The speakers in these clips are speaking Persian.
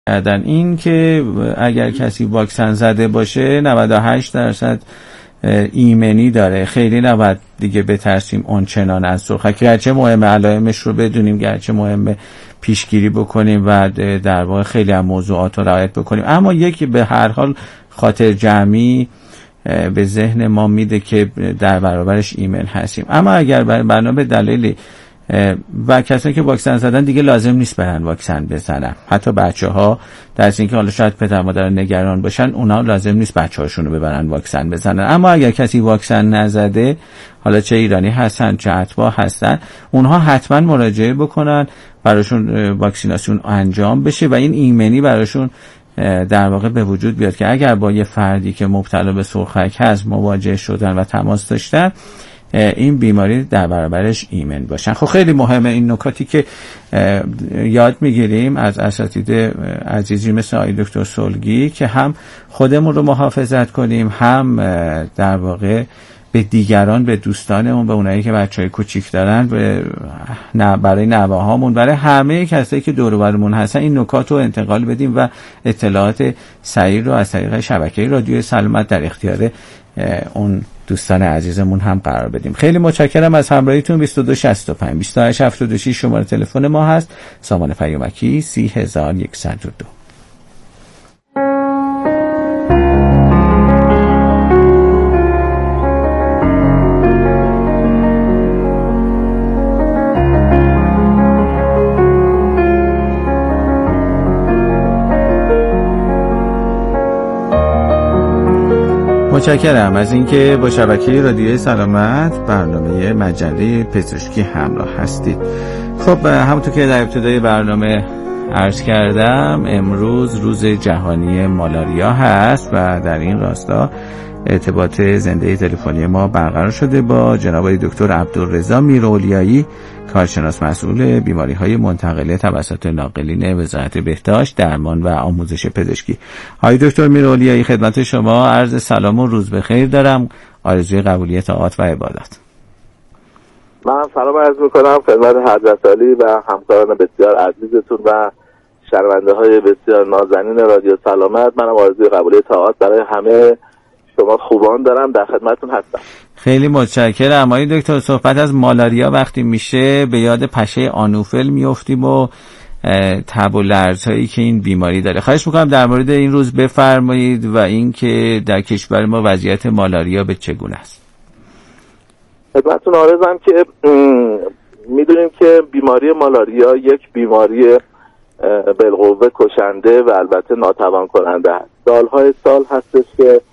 کردن این که اگر کسی واکسن زده باشه 98% ایمنی داره، خیلی نباید دیگه بترسیم اونچنان از سرخک، گرچه مهمه علائمش رو بدونیم، گرچه مهمه پیشگیری بکنیم و در واقع خیلی از موضوعات رو رعایت بکنیم، اما یکی به هر حال خاطر جمعی به ذهن ما میده که در برابرش ایمن هستیم. اما اگر بنا به دلیلی و کسانی که واکسن زدن دیگه لازم نیست برن واکسن بزنن، حتی بچه‌ها در از اینکه حالا شاید پدر مادر نگران باشن، اونا لازم نیست بچه‌هاشون رو ببرن واکسن بزنن. اما اگر کسی واکسن نزده، حالا چه ایرانی هستن چه اتباع هستن، اونها حتما مراجعه بکنن، براشون واکسیناسیون انجام بشه و این ایمنی براشون در واقع به وجود بیاد که اگر با یه فردی که مبتلا به سرخک هست مواجه شدن و تماس داشتن، این بیماری در برابرش ایمن باشن. خب خیلی مهمه این نکاتی که یاد میگیریم از اساتید عزیزی مثل آقای دکتر صلحی که هم خودمون رو محافظت کنیم، هم در واقع به دیگران، به دوستانمون، به اونایی که بچهای کوچیک دارن، برای نوه‌هامون، برای همه کسایی که دور و برمون هستن این نکات رو انتقال بدیم و اطلاعات صحیح رو از طریق شبکه رادیو سلامت در اختیار اون دوستان عزیزمون هم قرار بدیم. خیلی متشکرم از همراهیتون. 2265 2876 شماره تلفن ما هست. سامان پیامکی 30102. متشکرم از اینکه با شبکه رادیوی سلامت برنامه مجله پزشکی همراه هستید. خب همونطور که در ابتدای برنامه عرض کردم، امروز روز جهانی مالاریا هست و در این راستا ارتباط زنده تلفنی ما برقرار شده با جناب دکتر عبدالرضا میراولیایی، کارشناس مسئول بیماری‌های منتقله توسط ناقلین وزارت بهداشت، درمان و آموزش پزشکی. آقای دکتر میراولیایی، خدمت شما عرض سلام و روز بخیر دارم. آرزوی قبولی طاعات و عبادت. من سلام عرض میکنم خدمت حضرت عالی و همکاران بسیار عزیزتون و شنونده‌های بسیار نازنین رادیو سلامت. منم آرزوی قبولی طاعات برای همه شما خوبان دارم، در خدمتتون هستم. خیلی متشکرم. آقای دکتر، صحبت از مالاریا وقتی میشه به یاد پشه آنوفل میافتیم و تب و لرزهایی که این بیماری داره. خواهش میکنم در مورد این روز بفرمایید و اینکه در کشور ما وضعیت مالاریا به چگونه است. خدمتتون عرضم که میدونیم که بیماری مالاریا یک بیماری بالقوه کشنده و البته ناتوان کننده است. سالهای سال هستش که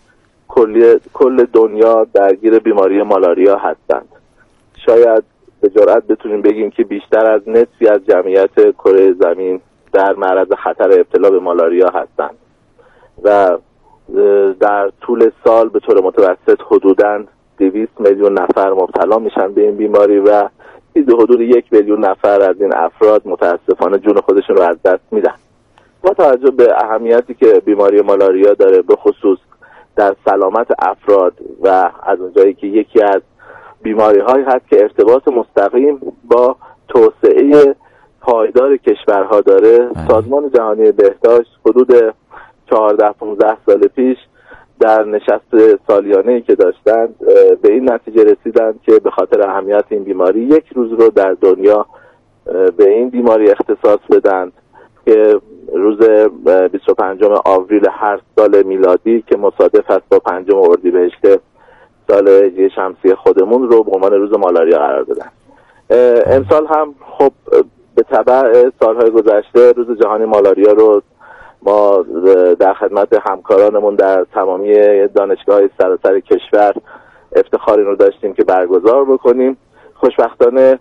کل دنیا درگیر بیماری مالاریا هستند. شاید به جرئت بتونیم بگیم که بیشتر از نصفی از جمعیت کره زمین در معرض خطر ابتلا به مالاریا هستند و در طول سال به طور متوسط حدوداً 200 میلیون نفر مبتلا میشن به این بیماری و حدود 1 میلیون نفر از این افراد متاسفانه جون خودشون رو از دست میدن. با توجه به اهمیتی که بیماری مالاریا داره، به خصوص در سلامت افراد و از اونجایی که یکی از بیماری هایی هست که ارتباط مستقیم با توسعه پایدار کشورها داره، سازمان جهانی بهداشت حدود 14-15 سال پیش در نشست سالیانه‌ای که داشتند به این نتیجه رسیدند که به خاطر اهمیت این بیماری یک روز رو در دنیا به این بیماری اختصاص بدن که روز 25 آوریل هر سال میلادی که مصادف است با 5 اردیبهشت سال هجری شمسی خودمون رو به عنوان روز مالاریا قرار دادن. امسال هم خب به تبع سالهای گذشته روز جهانی مالاریا رو ما در خدمت همکارانمون در تمامی دانشگاه‌های سراسر کشور افتخاری رو داشتیم که برگزار بکنیم. خوشبختانه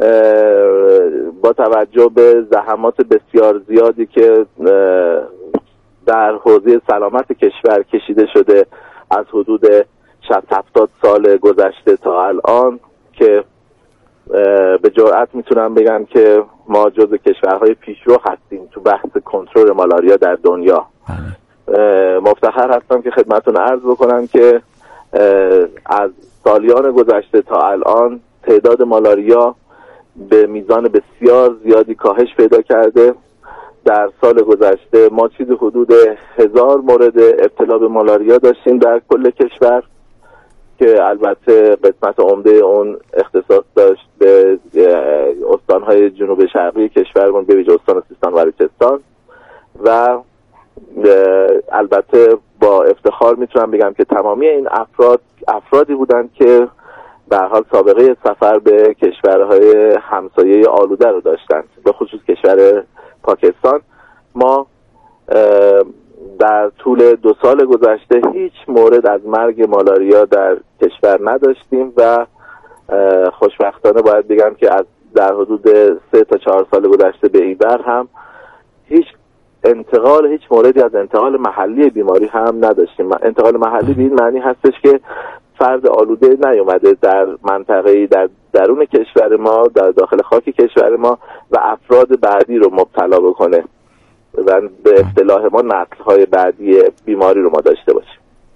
با توجه به زحمات بسیار زیادی که در حوزه سلامت کشور کشیده شده از حدود 60-70 سال گذشته تا الان، که به جرئت میتونم بگم که ما جزو کشورهای پیشرو هستیم تو بحث کنترل مالاریا در دنیا. مفتخر هستم که خدمتتون عرض بکنم که از سالیان گذشته تا الان تعداد مالاریا به میزان بسیار زیادی کاهش پیدا کرده در سال گذشته ما چیزی حدود 1000 مورد ابتلا به مالاریا داشتیم در کل کشور که البته قسمت عمده اون اختصاص داشت به استانهای جنوب شرقی کشورمون، به ویژه استان سیستان و بلوچستان. و البته با افتخار میتونم بگم که تمامی این افرادی بودند که به هر حال سابقه سفر به کشورهای همسایه آلوده رو داشتند، به خصوص کشور پاکستان. ما در طول 2 سال گذشته هیچ مورد از مرگ مالاریا در کشور نداشتیم و خوشبختانه باید بگم که در حدود 3 تا 4 سال گذشته به این بر هم هیچ موردی از انتقال محلی بیماری هم نداشتیم. انتقال محلی به این معنی هستش که فرد آلوده نیومده در منطقه‌ای در درون کشور ما، در داخل خاک کشور ما و افراد بعدی رو مبتلا بکنه و به اصطلاح ما نسل‌های بعدی بیماری رو ما داشته باشیم.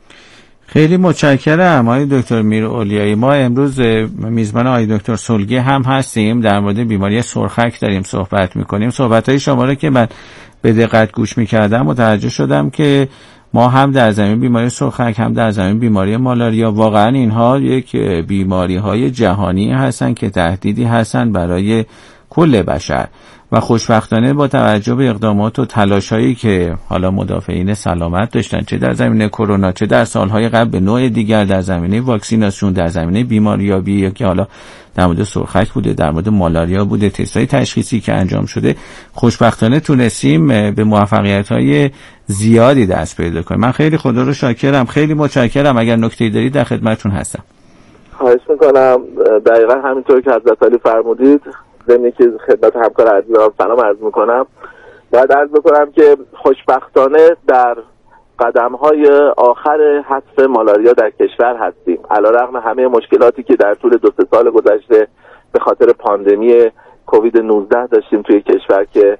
خیلی متشکرم آقای دکتر میراولیایی. ما امروز میزبان آقای دکتر سلگی هم هستیم، در مورد بیماری سرخک داریم صحبت میکنیم. صحبت‌های شما رو که من به دقت گوش میکردم متوجه شدم که ما هم در زمین بیماری سرخک هم در زمین بیماری مالاریا واقعا اینها یک بیماری‌های جهانی هستن که تهدیدی هستن برای کل بشر و خوشبختانه با توجه به اقدامات و تلاش‌هایی که حالا مدافعین سلامت داشتن، چه در زمینه کرونا چه در سالهای قبل به نوع دیگر، در زمینه واکسیناسیون، در زمینه بیماریابی یا که حالا در مورد سرخک بوده، در مورد مالاریا بوده، تست‌های تشخیصی که انجام شده، خوشبختانه تونستیم به موفقیت‌های زیادی دست پیدا کنیم. من خیلی خدا رو شاکرم، خیلی متشکرم. اگر نکته‌ای دارید در خدمتتون هستم. خواهش می‌کنم. دقیقاً همینطور که حضرت علی فرمودید، ضمن که خدمت همکار عزیزم سلام عرض میکنم، باید عرض بکنم که خوشبختانه در قدم‌های آخر حذف مالاریا در کشور هستیم، علیرغم همه مشکلاتی که در طول 2-3 سال گذشته به خاطر پاندمی کووید 19 داشتیم توی کشور که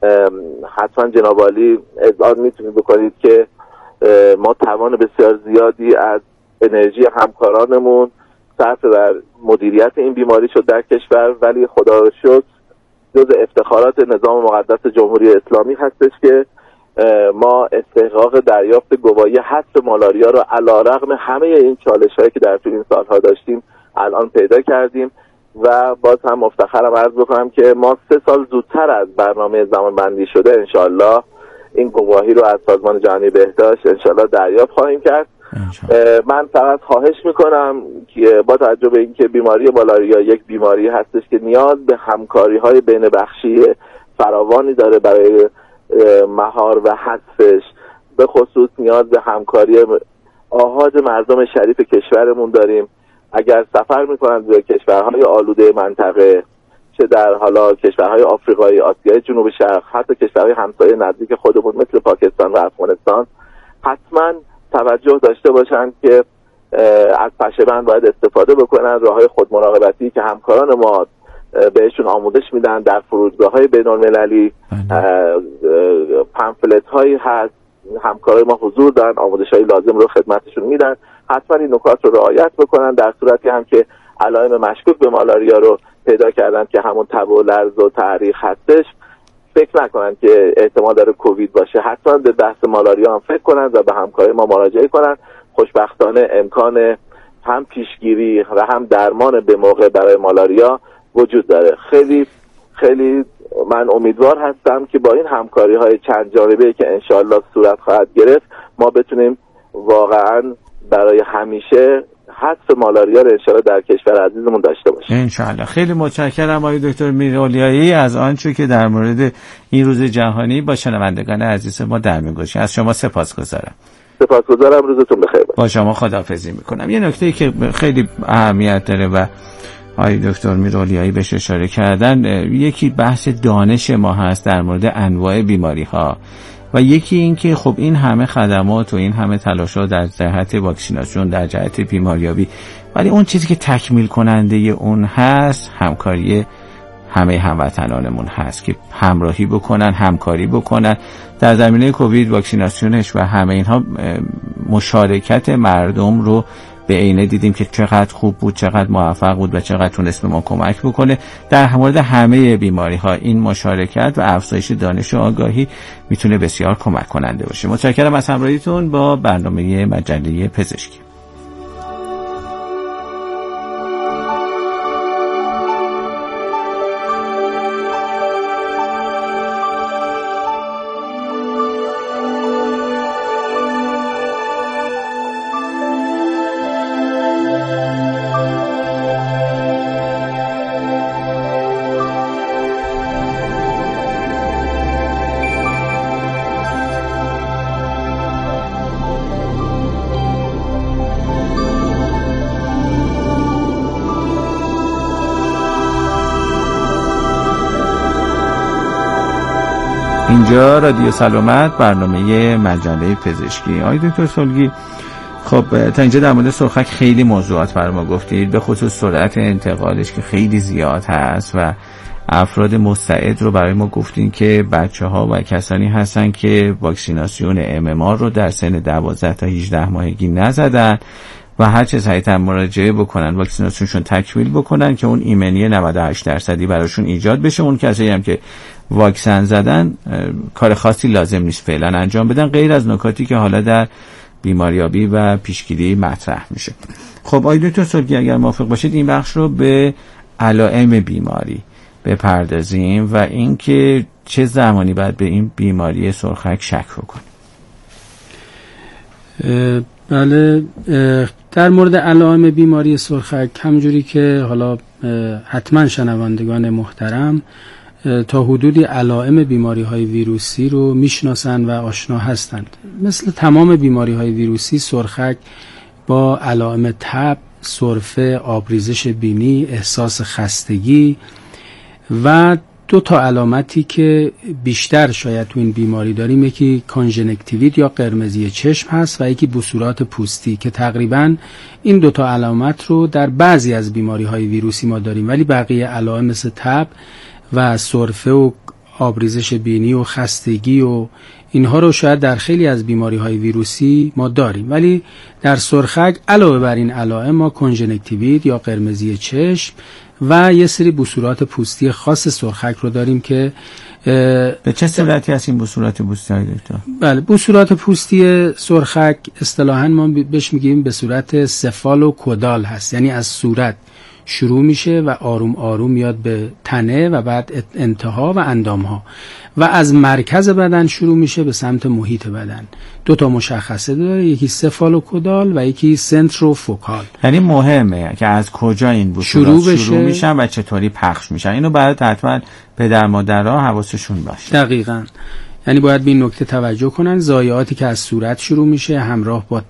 حتما جناب عالی اذعان میتونید بکنید که ما توان بسیار زیادی از انرژی همکارانمون صرف بر مدیریت این بیماری شد در کشور، ولی خدا رو شکر جز افتخارات نظام مقدس جمهوری اسلامی هستش که ما استحقاق دریافت گواهی حذف مالاریا رو علیرغم همه این چالش‌هایی که در طول این سال‌ها داشتیم الان پیدا کردیم و باز هم مفتخرم عرض بکنم که ما 3 سال زودتر از برنامه زمانبندی شده انشالله این گواهی رو از سازمان جهانی بهداشت انشالله دریافت خواهیم کرد. من فقط خواهش میکنم که با توجه به اینکه بیماری مالاریا یک بیماری هستش که نیاز به همکاری‌های بین بخشی فراوانی داره برای مهار و حذفش، به خصوص نیاز به همکاری آحاد مردم شریف کشورمون داریم. اگر سفر میکنند به کشورهای آلوده منطقه، چه در حالا کشورهای آفریقایی، آسیای جنوب شرق، حتی کشورهای همسایه نزدیک خودمون مثل پاکستان و افغانستان، حتما توجه داشته باشند که از پشه‌بند باید استفاده بکنن. راههای خودمراقبتی که همکاران ما بهشون آموزش میدن در فرودگاه‌های بین‌المللی، پمفلت هایی هست، همکارای ما حضور دارن، آموزش‌های لازم رو خدمتشون میدن. حتما این نکات رو رعایت بکنن. در صورتی هم که علائم مشکوک به مالاریا رو پیدا کردن که همون تب و لرز و تعریق هستش، فکر نکنن که احتمال داره کووید باشه، حتما به بحث مالاریا هم فکر کنن و به همکارای ما مراجعه کنن. خوشبختانه امکان هم پیشگیری و هم درمان به موقع برای مالاریا وجود داره. خیلی خیلی من امیدوار هستم که با این همکاری‌های چند جانبه‌ای که انشالله صورت خواهد گرفت ما بتونیم واقعاً برای همیشه حذف مالاریا رو انشالله در کشور عزیزمون داشته باشیم انشالله. خیلی متشکرم آقای دکتر میراولیایی از آنچه که در مورد این روز جهانی با شنوندگان عزیز ما در می‌گوشید. از شما سپاسگزارم. سپاسگزارم. روزتون بخیر. با شما خداحافظی می‌کنم. یه نکته‌ای که خیلی اهمیت داره و آقای دکتر میراولیایی بهش اشاره کردن، یکی بحث دانش ما هست در مورد انواع بیماری‌ها و یکی این که خب این همه خدمات و این همه تلاش‌ها در جهت واکسیناسیون، در جهت بیماریابی، ولی اون چیزی که تکمیل کننده اون هست همکاری همه هموطنانمون هست که همراهی بکنن، همکاری بکنن در زمینه کووید، واکسیناسیونش و همه اینها مشارکت مردم رو به عینه دیدیم که چقدر خوب بود، چقدر موفق بود و چقدر تونست به ما کمک بکنه. در مورد همه بیماری ها این مشارکت و افزایش دانش و آگاهی میتونه بسیار کمک کننده باشه. متشکرم از همراهیتون با برنامه مجله پزشکی. اینجا رادیو سلامت، برنامه مجله پزشکی. آقای دکتر سلگی، خب تا اینجا در مورد سرخک خیلی موضوعات برای ما گفتید، به خصوص سرعت انتقالش که خیلی زیاد هست و افراد مستعد رو برای ما گفتین که بچه‌ها و کسانی هستن که واکسیناسیون MMR رو در سن 12 تا 18 ماهگی نزدن و هر چه سریعتر مراجعه بکنن واکسیناسیونشون تکمیل بکنن که اون ایمنی 98% براشون ایجاد بشه. اون کسایی هم که واکسن زدن کار خاصی لازم نیست فعلا انجام بدن، غیر از نکاتی که حالا در بیماریابی و پیشگیری مطرح میشه. خب آقای دکتر سلگی اگر موافق باشید این بخش رو به علائم بیماری بپردازیم و اینکه چه زمانی باید به این بیماری سرخک شک بکنیم. بله، در مورد علائم بیماری سرخک همونجوری که حالا حتما شنوندگان محترم تا حدودی علائم بیماری‌های ویروسی رو میشناسن و آشنا هستند. مثل تمام بیماری‌های ویروسی سرخک با علائم تب، سرفه، آبریزش بینی، احساس خستگی و دو تا علامتی که بیشتر شاید تو این بیماری داریم، یکی کانژنکتیویت یا قرمزی چشم هست و یکی بصورات پوستی که تقریبا این دو تا علامت رو در بعضی از بیماری‌های ویروسی ما داریم، ولی بقیه علائم مثل تب و سرفه و آبریزش بینی و خستگی و اینها رو شاید در خیلی از بیماری‌های ویروسی ما داریم، ولی در سرخک علاوه بر این علائم ما کانژنکتیویت یا قرمزی چشم و یه سری بصورات پوستی خاص سرخک رو داریم که به چه صورتی هست این بصورات پوستی های دکتر؟ بله، بصورات پوستی سرخک اصطلاحاً ما بهش میگیم به صورت سفالوکودال هست، یعنی از صورت شروع میشه و آروم آروم میاد به تنه و بعد انتها و اندامها و از مرکز بدن شروع میشه به سمت محیط بدن. دو تا مشخصه داره، یکی سفالوکودال و یکی سنتروفوکال. یعنی مهمه که از کجا این بصورات شروع میشن و چطوری پخش میشن. اینو باید حتما پدر مادرها حواسشون باشه. دقیقاً، یعنی باید به این نکته توجه کنن. ضایعاتی که از صورت شروع میشه همراه با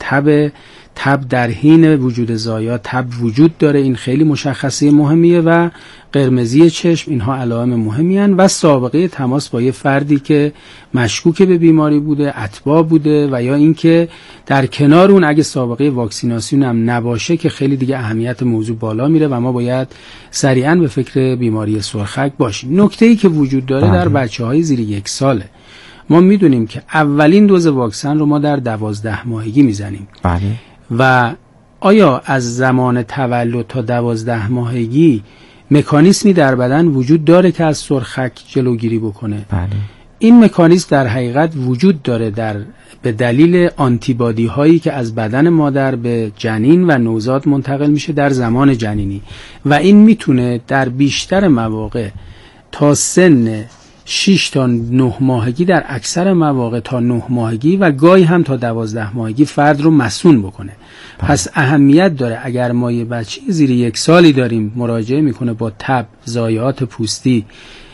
تب در حین وجود ضایعات تب وجود داره، این خیلی مشخصه مهمیه و قرمزی چشم، اینها علائم مهمی هستند و سابقه تماس با یه فردی که مشکوک به بیماری بوده، اتباع بوده و یا اینکه در کنار اون اگه سابقه واکسیناسیون هم نباشه که خیلی دیگه اهمیت موضوع بالا میره و ما باید سریعا به فکر بیماری سرخک باشیم. نکته‌ای که وجود داره در بچه‌های زیر 1 ساله، ما میدونیم که اولین دوز واکسن رو ما در 12 ماهگی میزنیم. بله. و آیا از زمان تولد تا 12 ماهگی مکانیزمی در بدن وجود داره که از سرخک جلوگیری بکنه؟ بله. این مکانیزم در حقیقت وجود داره به دلیل آنتیبادی هایی که از بدن مادر به جنین و نوزاد منتقل میشه در زمان جنینی و این میتونه در بیشتر مواقع تا سن 6 تا 9 ماهگی، در اکثر مواقع تا 9 ماهگی و گاهی هم تا 12 ماهگی فرد رو مسون بکنه. پس اهمیت داره اگر ما یه بچه زیر 1 سالی داریم مراجعه میکنه با تب، ضایعات پوستی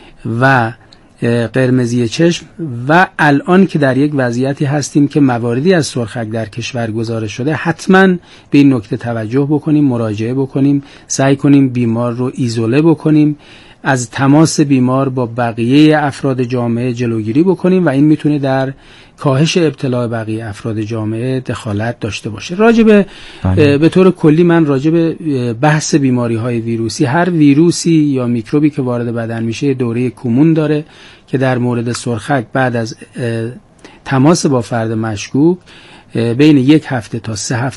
و قرمزی چشم و الان که در یک وضعیتی هستیم که مواردی از سرخک در کشور گزارش شده، حتما به این نکته توجه بکنیم، مراجعه بکنیم، سعی کنیم بیمار رو ایزوله بکنیم، از تماس بیمار با بقیه افراد جامعه جلوگیری بکنیم و این میتونه در کاهش ابتلا بقیه افراد جامعه دخالت داشته باشه. به طور کلی من راجب بحث بیماری های ویروسی، هر ویروسی یا میکروبی که وارد بدن میشه دوره کمون داره که در مورد سرخک بعد از تماس با فرد مشکوک بین 1 هفته تا 3 هفته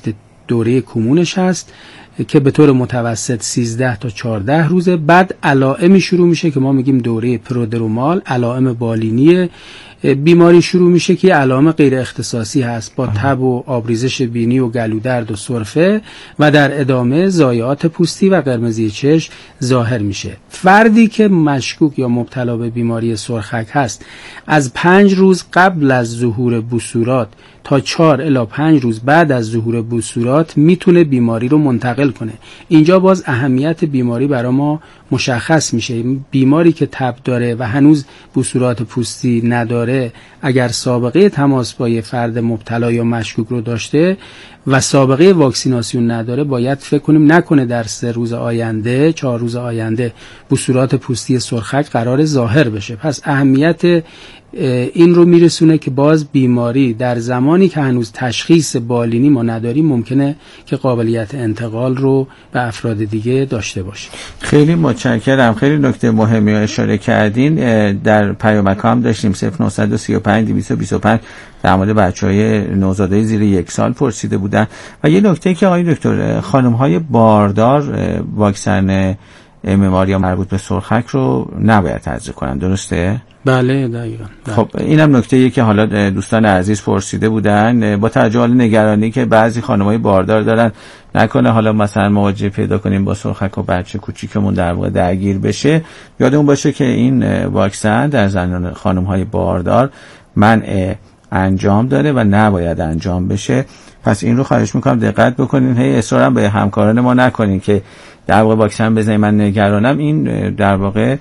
دوره کمونش هست که به طور متوسط 13 تا 14 روزه. بعد علائمی شروع میشه که ما میگیم دوره پرودرومال، علائم بالینی بیماری شروع میشه که علائم غیر اختصاصی هست با تب و آبریزش بینی و گلودرد و سرفه و در ادامه ضایعات پوستی و قرمزی چشم ظاهر میشه. فردی که مشکوک یا مبتلا به بیماری سرخک هست از 5 روز قبل از ظهور بصورات تا 4 الی 5 روز بعد از ظهور بصورات میتونه بیماری رو منتقل کنه. اینجا باز اهمیت بیماری برای ما مشخص میشه. بیماری که تب داره و هنوز بصورات پوستی نداره، اگر سابقه تماس با یه فرد مبتلا یا مشکوک رو داشته و سابقه واکسیناسیون نداره، باید فکر کنیم نکنه در 3 روز آینده 4 روز آینده بصورات پوستی سرخک قرار ظاهر بشه. پس اهمیت این رو میرسونه که باز بیماری در زمانی که هنوز تشخیص بالینی ما نداریم ممکنه که قابلیت انتقال رو به افراد دیگه داشته باشه. خیلی متشکرم. خیلی نکته مهمی رو اشاره کردین. در پیامک هم داشتیم 0935 225 در مورد بچهای نوزادای زیر 1 سال پرسیده بودن و یه نکته که آقای دکتر، خانم‌های باردار واکسن MMR یا مربوط به سرخک رو نباید تزریق کنن، درسته؟ بله دقیقاً. خب اینم نکته‌ایه که حالا دوستان عزیز پرسیده بودن با توجه به نگرانی که بعضی خانم‌های باردار دارن نکنه حالا مثلا مواجهه پیدا کنیم با سرخک و بچه کوچیکمون در واقع درگیر بشه. یادمون باشه که این واکسن در زنان خانم‌های باردار منع انجام داره و نباید انجام بشه. پس این رو خواهش میکنم دقت بکنین. هی اصرار هم به همکاران ما نکنین که در واقع واکسن بزنید من نگرانم. این در واقع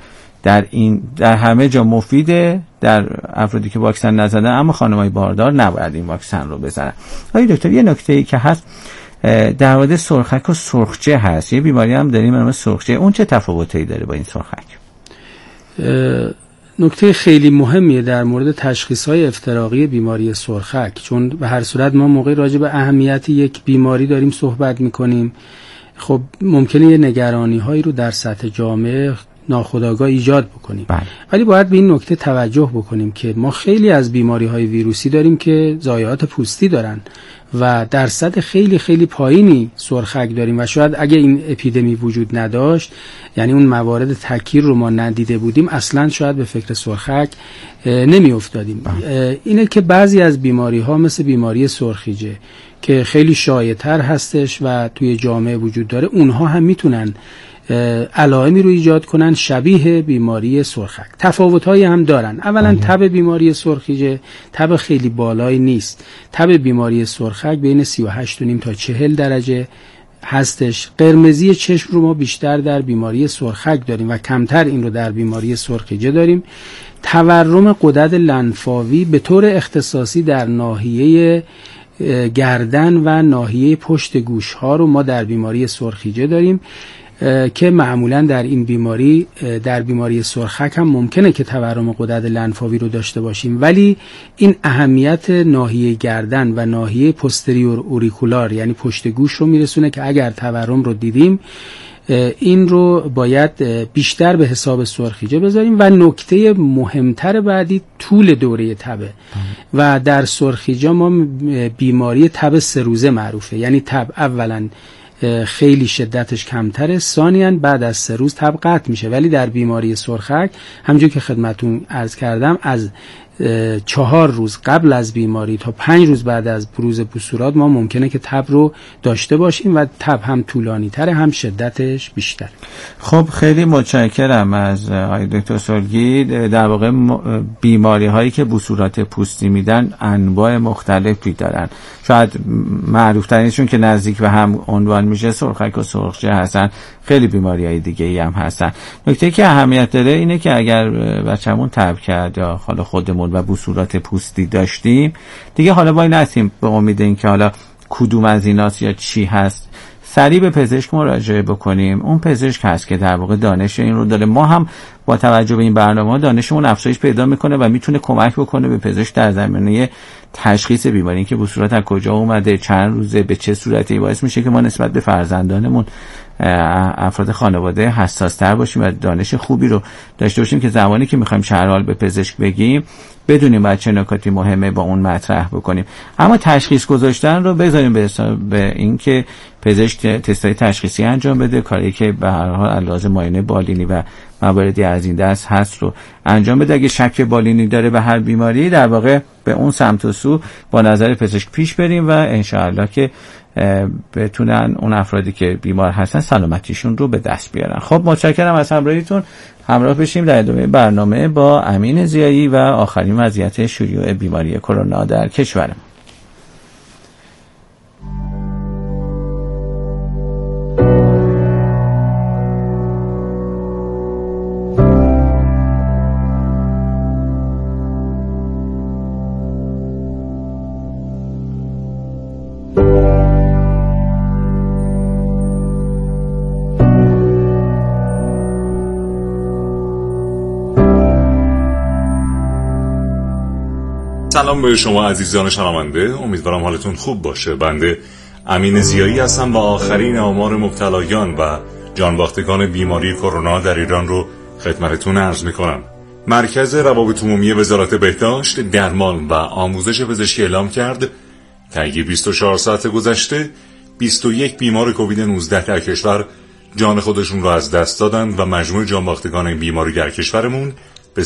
در همه جا مفیده، در افرادی که واکسن نزدن، اما خانم‌های باردار نباید این واکسن رو بزنن. آقای دکتر یه نکته‌ای که هست در مورد سرخک و سرخچه هست. یه بیماری هم داریم به نام سرخچه. اون چه تفاوتی داره با این سرخک؟ نکته خیلی مهمیه در مورد تشخیص‌های افتراقی بیماری سرخک، چون به هر صورت ما موقعی راجع به اهمیت یک بیماری داریم صحبت می‌کنیم. خب ممکنه یه نگرانی‌هایی رو در سطح جامعه ناخودآگاه ایجاد بکنیم. ولی باید به این نکته توجه بکنیم که ما خیلی از بیماری‌های ویروسی داریم که ضایعات پوستی دارن و درصد خیلی خیلی پایینی سرخک داریم و شاید اگه این اپیدمی وجود نداشت، یعنی اون موارد تکیر رو ما ندیده بودیم، اصلا شاید به فکر سرخک نمی افتادیم. اینه که بعضی از بیماری‌ها مثل بیماری سرخیجه که خیلی شایع‌تر هستش و توی جامعه وجود داره، اونها هم میتونن علائمی رو ایجاد کنن شبیه بیماری سرخک. تفاوت‌هایی هم دارن. اولا تب بیماری سرخیجه تب خیلی بالایی نیست. تب بیماری سرخک بین 38.5 تا 40 درجه هستش. قرمزی چشم رو ما بیشتر در بیماری سرخک داریم و کمتر این رو در بیماری سرخیجه داریم. تورم غدد لنفاوی به طور اختصاصی در ناحیه گردن و ناحیه پشت گوش ها رو ما در بیماری سرخیجه داریم که معمولا در بیماری سرخک هم ممکنه که تورم غدد لنفاوی رو داشته باشیم، ولی این اهمیت ناحیه گردن و ناحیه پوستریور اوریکولار یعنی پشت گوش رو میرسونه که اگر تورم رو دیدیم این رو باید بیشتر به حساب سرخیجه بذاریم. و نکته مهمتر بعدی طول دوره تبه و در سرخیجه ما بیماری تب 3 روزه معروفه، یعنی تب اولا خیلی شدتش کمتره، ثانیاً بعد از 3 روز تب قطع میشه، ولی در بیماری سرخک همونجور که خدمتون عرض کردم از 4 روز قبل از بیماری تا 5 روز بعد از بروز بصورات ما ممکنه که تب رو داشته باشیم و تب هم طولانی تره هم شدتش بیشتر. خب خیلی متشکرم از آقای دکتر سلگی. در واقع بیماری هایی که بصورات پوستی میدن انواع مختلفی دارن. شاید معروف ترینشون که نزدیک به هم عنوان میشه سرخک و سرخچه هستن. خیلی بیماری های دیگه ای هم هستن. نکته که اهمیت داره اینه که اگر بچه‌مون تب کرد یا حالا خودمون و بصورات پوستی داشتیم دیگه حالا وای نستیم به امید اینکه حالا کدوم از ایناست یا چی هست، سریع به پزشک مراجعه بکنیم. اون پزشک هست که در واقع دانش این رو داره. ما هم با توجه به این برنامه دانشمون افزایش پیدا میکنه و میتونه کمک بکنه به پزشک در زمینه تشخیص بیماری، اینکه بصورت از کجا اومده، چند روزه، به چه صورتی، باعث میشه که ما نسبت به فرزندانمون افراد خانواده حساس‌تر باشیم و دانش خوبی رو داشته باشیم که زمانی که می‌خوایم شرحال به پزشک بگیم بدونیم باید چه نکاتی مهمه با اون مطرح بکنیم. اما تشخیص گذاشتن رو بذاریم به این که پزشک تست‌های تشخیصی انجام بده، کاری که به هر حال علاوه معاینه بالینی و مواردی از این دست هست رو انجام بده. اگه شک بالینی داره به هر بیماری، در واقع به اون سمت و سو با نظر پزشک پیش بریم و انشاءالله که بتونن اون افرادی که بیمار هستن سلامتیشون رو به دست بیارن. خب متشکرم از همراهیتون. همراه بشیم در ادامه برنامه با امین ضیایی و آخرین وضعیت شیوع بیماری کرونا در کشورمون. سلام به شما عزیزان شنونده، امیدوارم حالتون خوب باشه. بنده امین ضیایی هستم و آخرین آمار مبتلایان و جانباختگان بیماری کرونا در ایران رو خدمتتون عرض میکنم. مرکز روابط عمومی وزارت بهداشت، درمان و آموزش پزشکی اعلام کرد طی 24 ساعت گذشته 21 بیمار کووید 19 در کشور جان خودشون رو از دست دادن و مجموع جانباختگان این بیماری در کشورمون به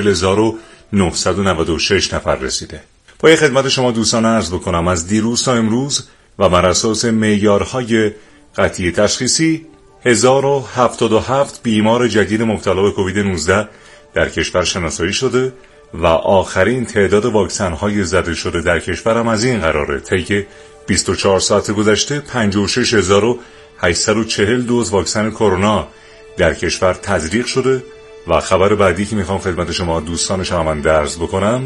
140,996 نفر رسیده. با خدمت شما دوستان عرض بکنم از دیروز تا امروز و بر اساس معیارهای قطعی تشخیصی 1077 بیمار جدید مبتلا به کووید 19 در کشور شناسایی شده و آخرین تعداد واکسن‌های زده شده در کشور هم از این قراره: طی 24 ساعت گذشته 56840 دوز واکسن کرونا در کشور تزریق شده و خبر بعدی که میخوام خدمت شما دوستان شنونده عرض بکنم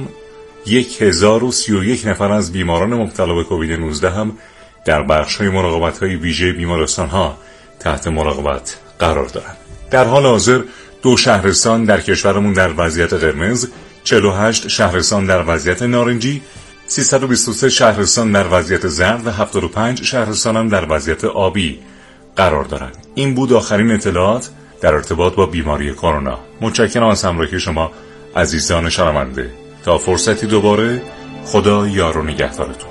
1031 نفر از بیماران مبتلا به کووید 19 هم در بخش‌های مراقبت‌های ویژه بیمارستان‌ها تحت مراقبت قرار دارند. در حال حاضر 2 شهرستان در کشورمون در وضعیت قرمز، 48 شهرستان در وضعیت نارنجی، 323 شهرستان در وضعیت زرد و 75 شهرستان هم در وضعیت آبی قرار دارند. این بود آخرین اطلاعات در ارتباط با بیماری کرونا. متشکرم از همراهی شما عزیزان شنونده. تا فرصتی دوباره، خدا یار و نگهدارتون.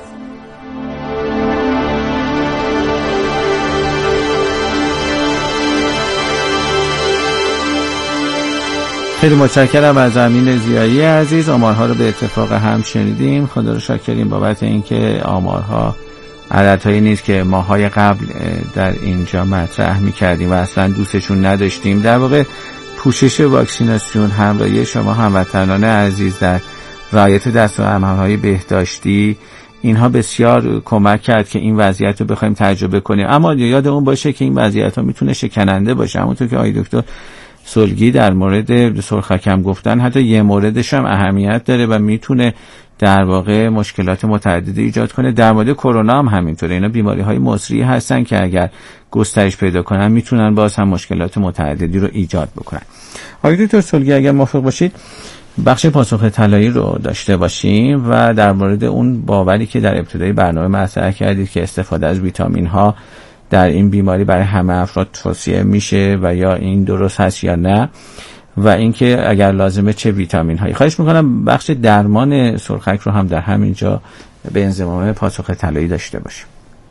خیلی متشکرم از امین ضیایی عزیز. آمارها رو به اتفاق هم شنیدیم. خدا رو شاکریم بابت اینکه آمارها عددهایی نیست که ماهای قبل در اینجا مطرح می‌کردیم و اصلا دوستشون نداشتیم. در واقع پوشش واکسیناسیون، همراهی شما هموطنان عزیز در رعایت دستورالعمل‌های بهداشتی، اینها بسیار کمک کرد که این وضعیت رو بخوایم تجربه کنیم. اما یادمون باشه که این وضعیت ها میتونه شکننده باشه. همونطور که آقای دکتر سلگی در مورد سرخکم گفتن، حتی یه موردش هم اهمیت داره و میتونه در واقع مشکلات متعددی ایجاد کنه. در مورد کرونا هم همینطوره. اینا بیماری‌های مصری هستن که اگر گسترش پیدا کنن میتونن باز هم مشکلات متعددی رو ایجاد بکنن. آقای دکتر سلگی اگر موافق باشید بخش پاسخ طلایی رو داشته باشیم و در مورد اون باوری که در ابتدای برنامه مطرح کردید که استفاده از ویتامین ها در این بیماری برای همه افراد توصیه میشه و یا این درست هست یا نه، و اینکه اگر لازمه چه ویتامین هایی. خواهش میکنم بخش درمان سرخک رو هم در همینجا به انضمام پاسخ طلایی داشته باشیم.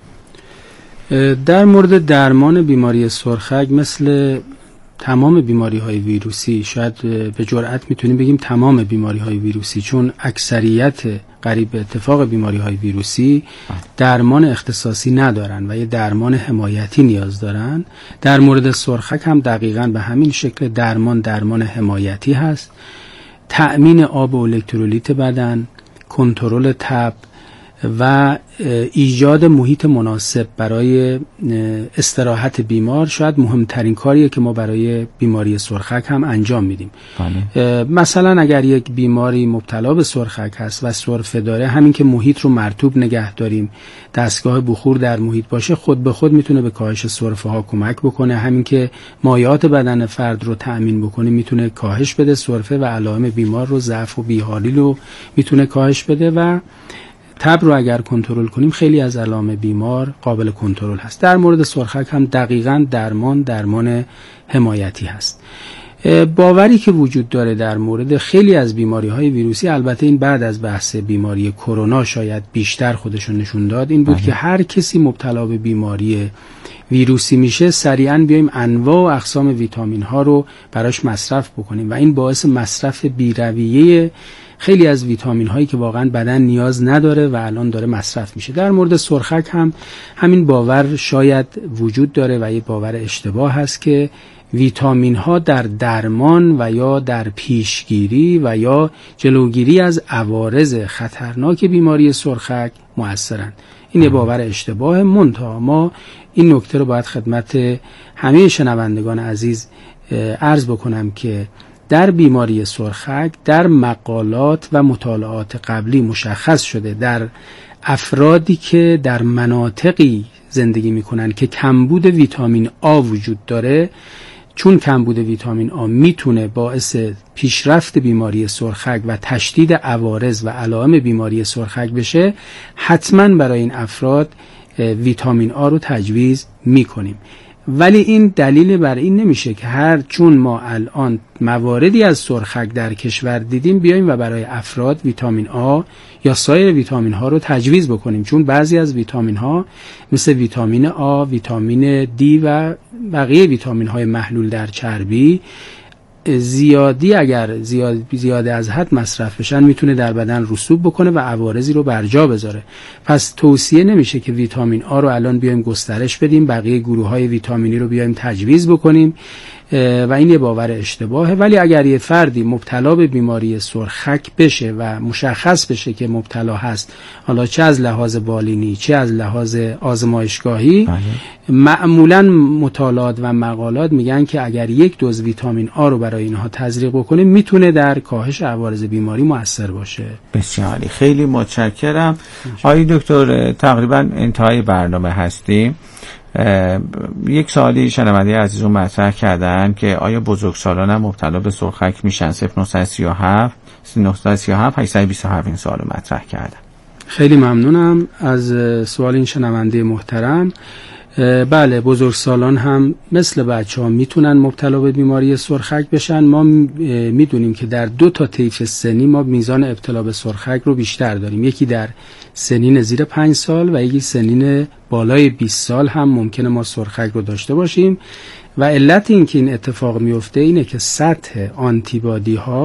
در مورد درمان بیماری سرخک مثل تمام بیماری‌های ویروسی، شاید به جرئت میتونیم بگیم تمام بیماری‌های ویروسی، چون اکثریت قریب به اتفاق بیماری‌های ویروسی درمان اختصاصی ندارن و یه درمان حمایتی نیاز دارن. در مورد سرخک هم دقیقاً به همین شکل درمان حمایتی هست. تأمین آب و الکترولیت بدن، کنترل تب و ایجاد محیط مناسب برای استراحت بیمار شاید مهمترین کاریه که ما برای بیماری سرخک هم انجام میدیم. مثلا اگر یک بیماری مبتلا به سرخک هست و سرفه داره، همین که محیط رو مرطوب نگه داریم، دستگاه بخور در محیط باشه، خود به خود میتونه به کاهش سرفه ها کمک بکنه. همین که مایعات بدن فرد رو تأمین بکنه میتونه کاهش بده سرفه و علائم بیمار رو، ضعف و بیحالی رو میتونه کاهش بده. و تب رو اگر کنترل کنیم خیلی از علائم بیمار قابل کنترل هست. در مورد سرخک هم دقیقاً درمان حمایتی هست. باوری که وجود داره در مورد خیلی از بیماری‌های ویروسی، البته این بعد از بحث بیماری کرونا شاید بیشتر خودشون نشون داد، این بود که هر کسی مبتلا به بیماری ویروسی میشه سریعاً بیایم انواع و اقسام ویتامین ها رو براش مصرف بکنیم و این باعث مصرف بی‌رویه خیلی از ویتامین هایی که واقعاً بدن نیاز نداره و الان داره مصرف میشه. در مورد سرخک هم همین باور شاید وجود داره و یه باور اشتباه هست که ویتامین ها در درمان و یا در پیشگیری و یا جلوگیری از عوارض خطرناک بیماری سرخک مؤثرند. این یه باور اشتباه. منتها ما این نکته رو باید خدمت همه شنوندگان عزیز عرض بکنم که در بیماری سرخک در مقالات و مطالعات قبلی مشخص شده در افرادی که در مناطقی زندگی میکنن که کمبود ویتامین آ وجود داره، چون کمبود ویتامین آ میتونه باعث پیشرفت بیماری سرخک و تشدید عوارض و علائم بیماری سرخک بشه، حتما برای این افراد ویتامین آ رو تجویز میکنیم. ولی این دلیل بر این نمیشه که چون ما الان مواردی از سرخک در کشور دیدیم بیایم و برای افراد ویتامین آ یا سایر ویتامین ها رو تجویز بکنیم، چون بعضی از ویتامین ها مثل ویتامین آ، ویتامین دی و بقیه ویتامین های محلول در چربی اگر زیاده از حد مصرف بشن میتونه در بدن رسوب بکنه و عوارضی رو بر جا بذاره. پس توصیه نمیشه که ویتامین آ رو الان بیایم گسترش بدیم، بقیه گروه‌های ویتامینی رو بیایم تجویز بکنیم و این یه باور اشتباهه. ولی اگر یه فردی مبتلا به بیماری سرخک بشه و مشخص بشه که مبتلا هست، حالا چه از لحاظ بالینی چه از لحاظ آزمایشگاهی، معمولاً مطالعات و مقالات میگن که اگر یک دوز ویتامین آ رو برای اینها تزریق بکنیم میتونه در کاهش عوارض بیماری مؤثر باشه. بسیار عالی، خیلی متشکرم. آقای دکتر تقریباً انتهای برنامه هستیم. یک سوالی شنونده عزیزون مطرح کردن که آیا بزرگسالان هم مبتلا به سرخک میشن؟ 0937 827 این سوالو مطرح کردن. خیلی ممنونم از سوال این شنونده محترم. بله، بزرگسالان هم مثل بچه‌ها میتونن مبتلا به بیماری سرخک بشن. ما میدونیم که در 2 طیف سنی ما میزان ابتلا به سرخک رو بیشتر داریم، یکی در سنین زیر 5 سال و یکی سنین بالای 20 سال هم ممکنه ما سرخک رو داشته باشیم و علت این که این اتفاق میفته اینه که سطح آنتیبادی ها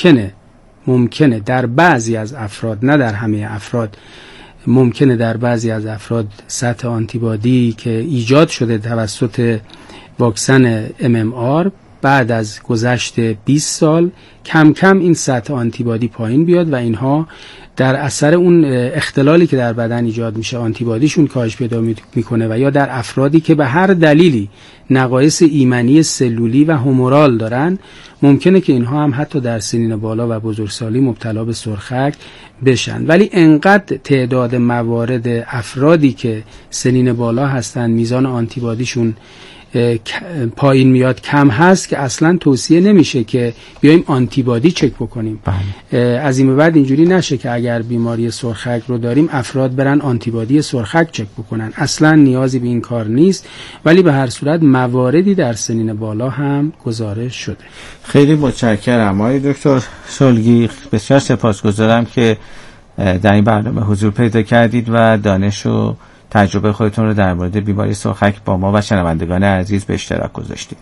ممکنه در بعضی از افراد، نه در همه افراد، ممکنه در بعضی از افراد سطح آنتیبادی که ایجاد شده توسط واکسن MMR بعد از گذشت 20 سال کم کم این سطح آنتیبادی پایین بیاد و اینها در اثر اون اختلالی که در بدن ایجاد میشه آنتیبادیشون کاهش پیدا میکنه و یا در افرادی که به هر دلیلی نقایص ایمنی سلولی و هومورال دارن ممکنه که اینها هم حتی در سنین بالا و بزرگسالی مبتلا به سرخک بشن. ولی انقدر تعداد موارد افرادی که سنین بالا هستن میزان آنتیبادیشون پایین میاد کم هست که اصلا توصیه نمیشه که بیایم آنتیبادی چک بکنیم. از این به بعد اینجوری نشه که اگر بیماری سرخک رو داریم افراد برن آنتیبادی سرخک چک بکنن، اصلا نیازی به این کار نیست. ولی به هر صورت مواردی در سنین بالا هم گزارش شده. خیلی متشکرم آقای دکتر سلگی، بسیار سپاسگزارم که در این برنامه حضور پیدا کردید و دانش و تجربه خودتون رو در مورد بیماری سرخک با ما و شنوندگان عزیز به اشتراک گذاشتید.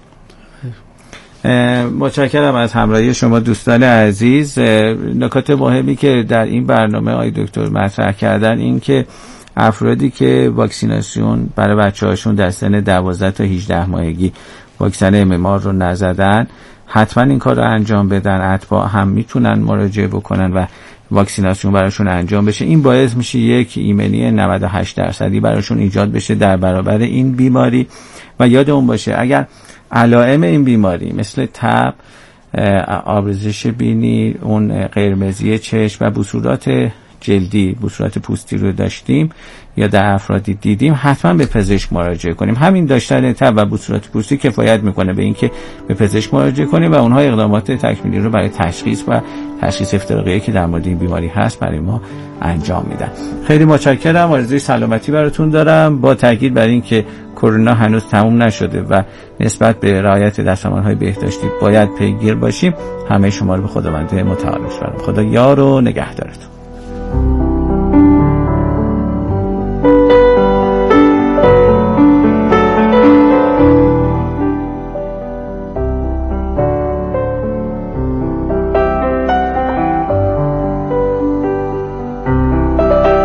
متشکرم از همراهی شما دوستان عزیز. نکات مهمی که در این برنامه آقای دکتر مطرح کردن این که افرادی که واکسیناسیون برای بچه‌هاشون در سن 12 تا 18 ماهگی واکسن MMR رو نزدن حتما این کار رو انجام بدن. اتباع هم میتونن مراجعه بکنن و واکسیناسیون براشون انجام بشه. این باعث میشه یک ایمنی 98% براشون ایجاد بشه در برابر این بیماری. و یادمون باشه اگر علائم این بیماری مثل تب، آبریزش بینی، اون قرمزی چشم و بصورات جلدی بصورت پوستی رو داشتیم یا در افرادی دیدیم، حتما به پزشک مراجعه کنیم. همین داشتن تب و بصورت پوستی کفایت میکنه به اینکه به پزشک مراجعه کنیم و اونها اقدامات تکمیلی رو برای تشخیص و تشخیص افتراقی که در مورد این بیماری هست برای ما انجام میدن. خیلی متشکرم، آرزوی سلامتی براتون دارم، با تاکید بر این که کرونا هنوز تموم نشده و نسبت به رعایت دستورالعمل‌های بهداشتی باید پیگیر باشیم. همه شما رو به خداوند متعال می‌سپارم. خدا یار و نگهدارتون.